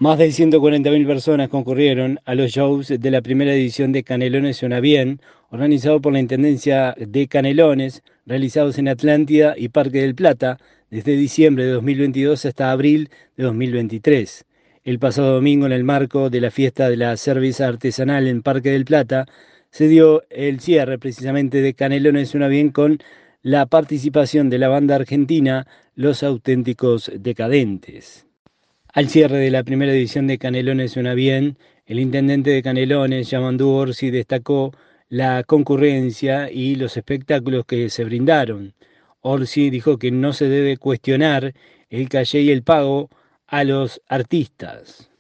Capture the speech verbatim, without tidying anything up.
Más de ciento cuarenta mil personas concurrieron a los shows de la primera edición de Canelones Suena Bien, organizado por la Intendencia de Canelones, realizados en Atlántida y Parque del Plata, desde diciembre de dos mil veintidós hasta abril de dos mil veintitrés. El pasado domingo, en el marco de la fiesta de la cerveza artesanal en Parque del Plata, se dio el cierre precisamente de Canelones Suena Bien con la participación de la banda argentina Los Auténticos Decadentes. Al cierre de la primera edición de Canelones Suena Bien, el intendente de Canelones, Yamandú Orsi, destacó la concurrencia y los espectáculos que se brindaron. Orsi dijo que no se debe cuestionar el calle y el pago a los artistas.